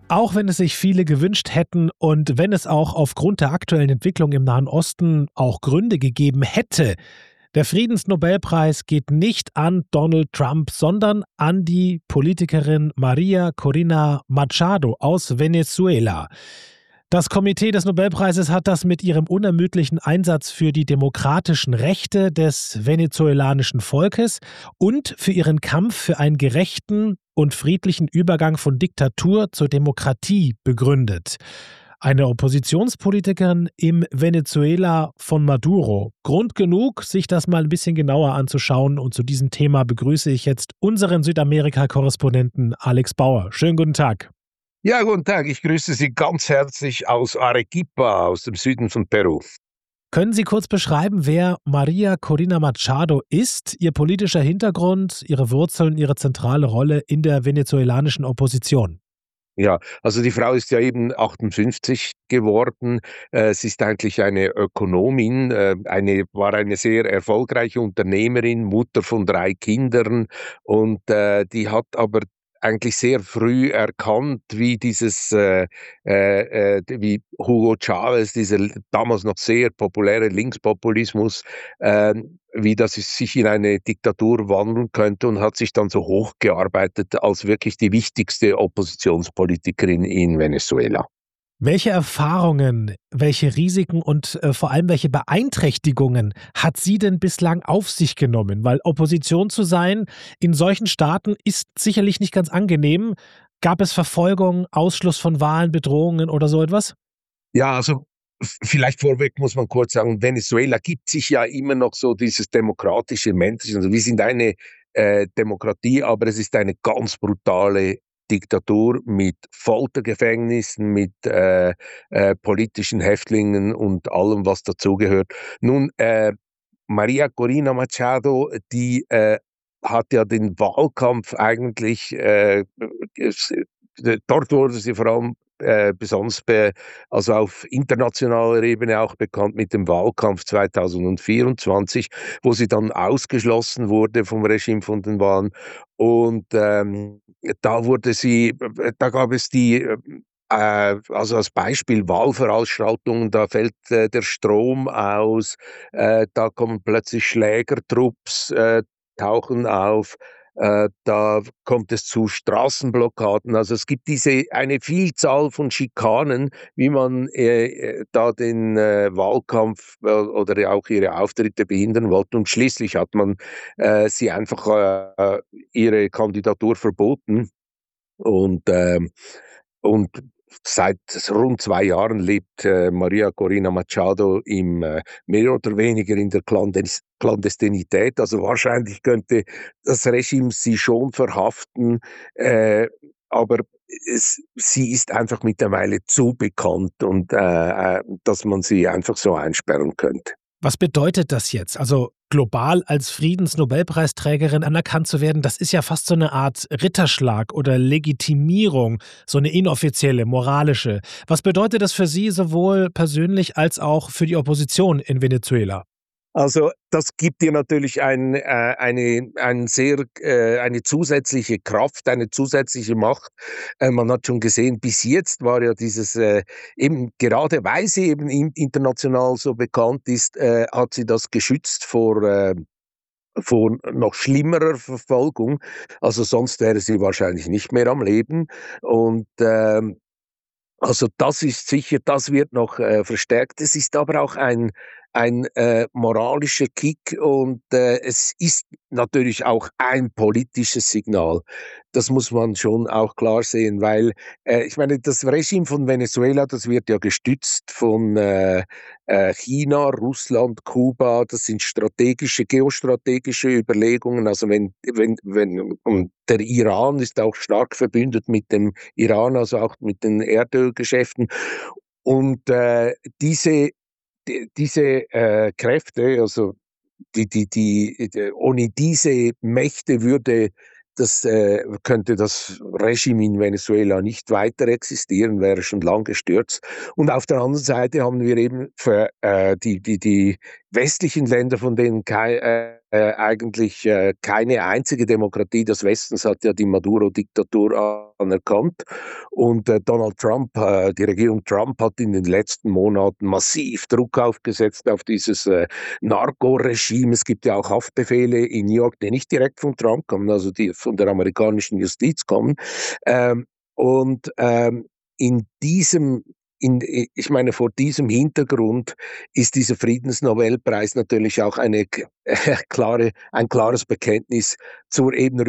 Auch wenn es sich viele gewünscht hätten und wenn es auch aufgrund der aktuellen Entwicklung im Nahen Osten auch Gründe gegeben hätte, der Friedensnobelpreis geht nicht an Donald Trump, sondern an die Politikerin Maria Corina Machado aus Venezuela. Das Komitee des Nobelpreises hat das mit ihrem unermüdlichen Einsatz für die demokratischen Rechte des venezolanischen Volkes und für ihren Kampf für einen gerechten und friedlichen Übergang von Diktatur zur Demokratie begründet. Eine Oppositionspolitikerin im Venezuela von Maduro. Grund genug, sich das mal ein bisschen genauer anzuschauen. Und zu diesem Thema begrüße ich jetzt unseren Südamerika-Korrespondenten Alex Bauer. Schönen guten Tag. Ja, guten Tag. Ich grüße Sie ganz herzlich aus Arequipa, aus dem Süden von Peru. Können Sie kurz beschreiben, wer Maria Corina Machado ist, ihr politischer Hintergrund, ihre Wurzeln, ihre zentrale Rolle in der venezolanischen Opposition? Ja, also die Frau ist ja eben 58 geworden. Sie ist eigentlich eine Ökonomin, war eine sehr erfolgreiche Unternehmerin, Mutter von 3 Kindern und die hat aber eigentlich sehr früh erkannt, wie wie Hugo Chavez, dieser damals noch sehr populäre Linkspopulismus, wie das sich in eine Diktatur wandeln könnte, und hat sich dann so hochgearbeitet als wirklich die wichtigste Oppositionspolitikerin in Venezuela. Welche Erfahrungen, welche Risiken und vor allem welche Beeinträchtigungen hat sie denn bislang auf sich genommen? Weil Opposition zu sein in solchen Staaten ist sicherlich nicht ganz angenehm. Gab es Verfolgung, Ausschluss von Wahlen, Bedrohungen oder so etwas? Ja, also vielleicht vorweg muss man kurz sagen, Venezuela gibt sich ja immer noch so dieses demokratische Menschliche. Also wir sind eine Demokratie, aber es ist eine ganz brutale Diktatur mit Foltergefängnissen, mit politischen Häftlingen und allem, was dazugehört. Nun, Maria Corina Machado, die hat ja den Wahlkampf eigentlich, dort wurde sie vor allem besonders also auf internationaler Ebene auch bekannt mit dem Wahlkampf 2024, wo sie dann ausgeschlossen wurde vom Regime von den Wahlen. Und da gab es also als Beispiel Wahlveranstaltungen, da fällt der Strom aus, da kommen plötzlich Schlägertrupps, tauchen auf, da kommt es zu Straßenblockaden. Also es gibt eine Vielzahl von Schikanen, wie man da den Wahlkampf oder auch ihre Auftritte behindern wollte. Und schließlich hat man sie einfach ihre Kandidatur verboten. Und, und seit rund 2 Jahren lebt Maria Corina Machado mehr oder weniger in der Klandestinität. Also wahrscheinlich könnte das Regime sie schon verhaften, aber sie ist einfach mittlerweile zu bekannt, und dass man sie einfach so einsperren könnte. Was bedeutet das jetzt? Also global als Friedensnobelpreisträgerin anerkannt zu werden, das ist ja fast so eine Art Ritterschlag oder Legitimierung, so eine inoffizielle, moralische. Was bedeutet das für Sie sowohl persönlich als auch für die Opposition in Venezuela? Also, das gibt dir natürlich eine zusätzliche Kraft, eine zusätzliche Macht. Man hat schon gesehen, bis jetzt war ja eben gerade weil sie eben international so bekannt ist, hat sie das geschützt vor noch schlimmerer Verfolgung. Also, sonst wäre sie wahrscheinlich nicht mehr am Leben. Und also das ist sicher, das wird noch verstärkt. Es ist aber auch ein moralischer Kick, und es ist natürlich auch ein politisches Signal. Das muss man schon auch klar sehen, weil ich meine, das Regime von Venezuela, das wird ja gestützt von China, Russland, Kuba. Das sind geostrategische Überlegungen. Also und der Iran ist auch stark verbündet mit dem Iran, also auch mit den Erdölgeschäften. Und diese Kräfte, also ohne diese Mächte könnte das Regime in Venezuela nicht weiter existieren, wäre schon lang gestürzt. Und auf der anderen Seite haben wir eben westlichen Länder, von denen eigentlich keine einzige Demokratie des Westens hat ja die Maduro-Diktatur anerkannt. Und Donald Trump, die Regierung Trump hat in den letzten Monaten massiv Druck aufgesetzt auf dieses Narco-Regime. Es gibt ja auch Haftbefehle in New York, die nicht direkt von Trump kommen, also die von der amerikanischen Justiz kommen. Ähm, und in diesem ich meine, vor diesem Hintergrund ist dieser Friedensnobelpreis natürlich auch ein klares Bekenntnis zur eben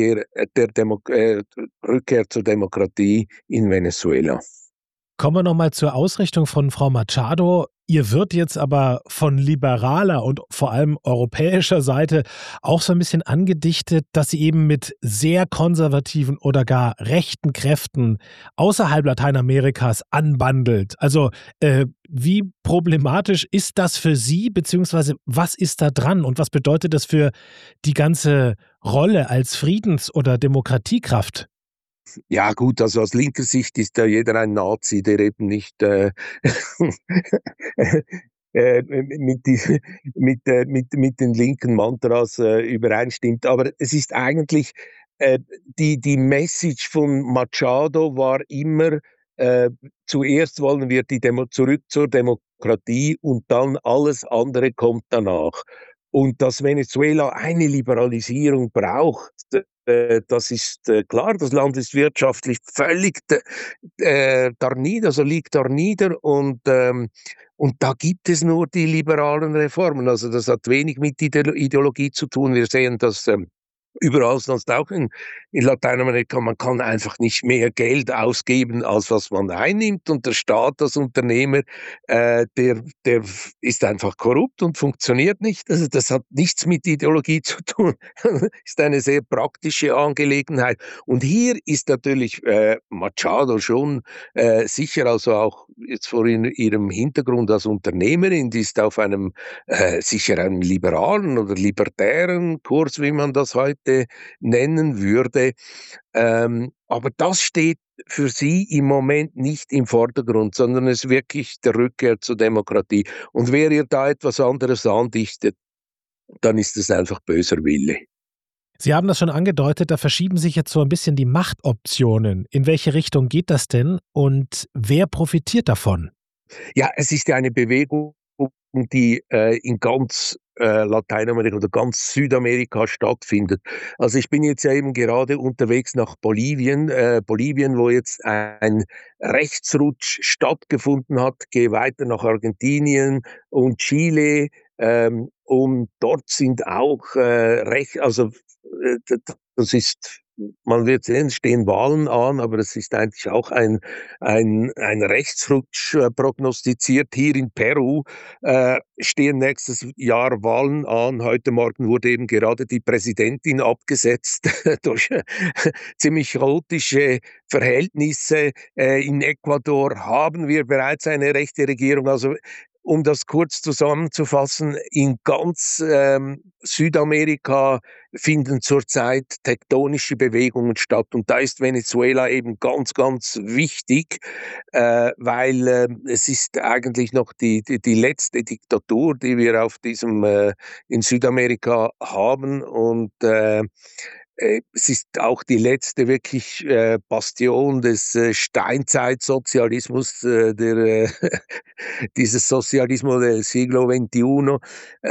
Rückkehr zur Demokratie in Venezuela. Kommen wir nochmal zur Ausrichtung von Frau Machado. Ihr wird jetzt aber von liberaler und vor allem europäischer Seite auch so ein bisschen angedichtet, dass sie eben mit sehr konservativen oder gar rechten Kräften außerhalb Lateinamerikas anbandelt. Also wie problematisch ist das für Sie, beziehungsweise was ist da dran und was bedeutet das für die ganze Rolle als Friedens- oder Demokratiekraft? Ja gut, also aus linker Sicht ist ja jeder ein Nazi, der eben nicht mit, die, mit den linken Mantras übereinstimmt. Aber es ist eigentlich, die Message von Machado war immer, äh, zuerst wollen wir zurück zur Demokratie und dann alles andere kommt danach. Und dass Venezuela eine Liberalisierung braucht, das ist klar, das Land ist wirtschaftlich völlig darnieder, also liegt darnieder und da gibt es nur die liberalen Reformen. Also das hat wenig mit Ideologie zu tun. Wir sehen das überall sonst auch in Lateinamerika. Man kann einfach nicht mehr Geld ausgeben, als was man einnimmt. Und der Staat als Unternehmer, der ist einfach korrupt und funktioniert nicht. Also das hat nichts mit Ideologie zu tun. Ist eine sehr praktische Angelegenheit. Und hier ist natürlich Machado schon sicher, also auch jetzt vor ihrem Hintergrund als Unternehmerin, die ist auf einem sicher einen liberalen oder libertären Kurs, wie man das heute nennen würde. Aber das steht für sie im Moment nicht im Vordergrund, sondern es ist wirklich der Rückkehr zur Demokratie. Und wer ihr da etwas anderes andichtet, dann ist es einfach böser Wille. Sie haben das schon angedeutet, da verschieben sich jetzt so ein bisschen die Machtoptionen. In welche Richtung geht das denn und wer profitiert davon? Ja, es ist ja eine Bewegung, die in ganz Lateinamerika oder ganz Südamerika stattfindet. Also ich bin jetzt ja eben gerade unterwegs nach Bolivien, wo jetzt ein Rechtsrutsch stattgefunden hat, gehe weiter nach Argentinien und Chile, und dort sind auch das ist, man wird sehen, es stehen Wahlen an, aber es ist eigentlich auch ein Rechtsrutsch prognostiziert. Hier in Peru stehen nächstes Jahr Wahlen an. Heute Morgen wurde eben gerade die Präsidentin abgesetzt durch ziemlich chaotische Verhältnisse. In Ecuador haben wir bereits eine rechte Regierung. Also um das kurz zusammenzufassen, in ganz Südamerika finden zurzeit tektonische Bewegungen statt. Und da ist Venezuela eben ganz, ganz wichtig, weil es ist eigentlich noch die letzte Diktatur, die wir auf in Südamerika haben. Und es ist auch die letzte wirklich Bastion des Steinzeitsozialismus, dieses Sozialismo del siglo XXI.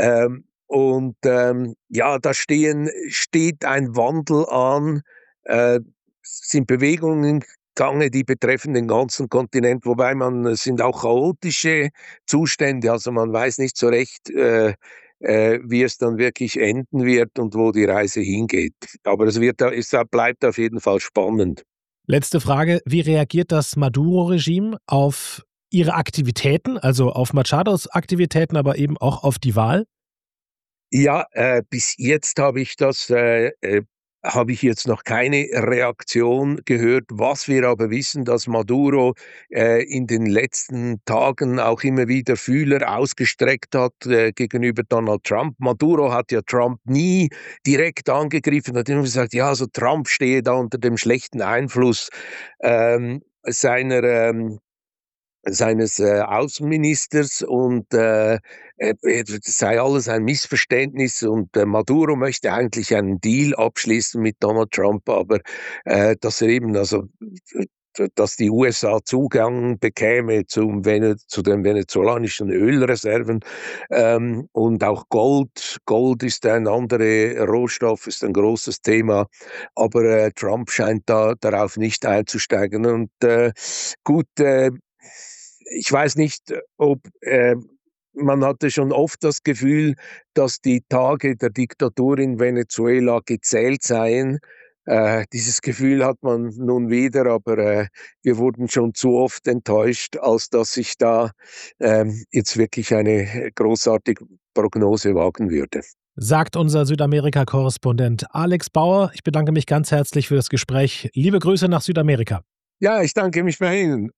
Ja, steht ein Wandel an, sind Bewegungen im Gange, die betreffen den ganzen Kontinent, wobei es sind auch chaotische Zustände, also man weiß nicht so recht, wie es dann wirklich enden wird und wo die Reise hingeht. Aber es bleibt auf jeden Fall spannend. Letzte Frage, wie reagiert das Maduro-Regime auf Ihre Aktivitäten, also auf Machados Aktivitäten, aber eben auch auf die Wahl? Ja, bis jetzt habe ich jetzt noch keine Reaktion gehört. Was wir aber wissen, dass Maduro in den letzten Tagen auch immer wieder Fühler ausgestreckt hat gegenüber Donald Trump. Maduro hat ja Trump nie direkt angegriffen, hat immer gesagt, ja, also Trump stehe da unter dem schlechten Einfluss seiner seines Außenministers und das sei alles ein Missverständnis und Maduro möchte eigentlich einen Deal abschließen mit Donald Trump, aber dass er eben dass die USA Zugang bekäme zu den venezolanischen Ölreserven und auch Gold. Gold ist ein anderer Rohstoff, ist ein großes Thema, aber Trump scheint da darauf nicht einzusteigen. Und gut, ich weiß nicht, ob man hatte schon oft das Gefühl, dass die Tage der Diktatur in Venezuela gezählt seien. Dieses Gefühl hat man nun wieder, aber wir wurden schon zu oft enttäuscht, als dass ich da jetzt wirklich eine großartige Prognose wagen würde. Sagt unser Südamerika-Korrespondent Alex Bauer. Ich bedanke mich ganz herzlich für das Gespräch. Liebe Grüße nach Südamerika. Ja, ich danke mich bei Ihnen.